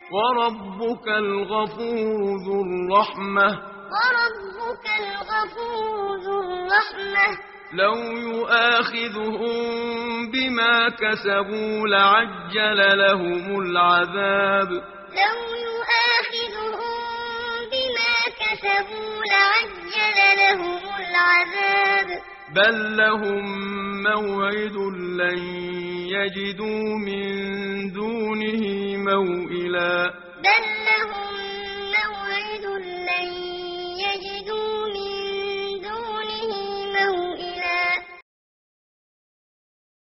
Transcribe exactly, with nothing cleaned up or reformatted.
وربك الغفور ذو الرحمة وربك الغفور ذو الرحمة لو يؤاخذهم بما كسبوا لعجل لهم العذاب لو يؤاخذهم بما كسبوا لعجل لهم العذاب بل لهم موعد لن يجدوا من دونه موئلا بل لهم موعد لن يجدوا من